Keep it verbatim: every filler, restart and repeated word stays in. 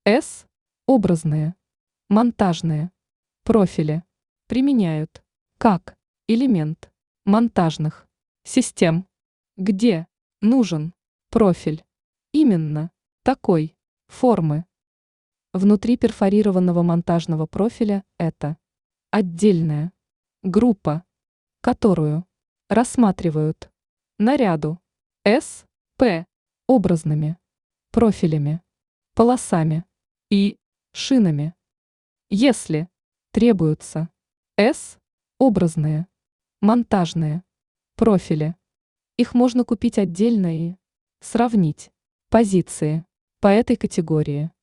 С. Образные, монтажные профили применяют как элемент монтажных систем, где нужен профиль именно такой формы. Внутри перфорированного монтажного профиля это отдельная группа, которую рассматривают наряду С П образными профилями, полосами и шинами. Если требуются С образные монтажные профили, их можно купить отдельно и сравнить позиции по этой категории.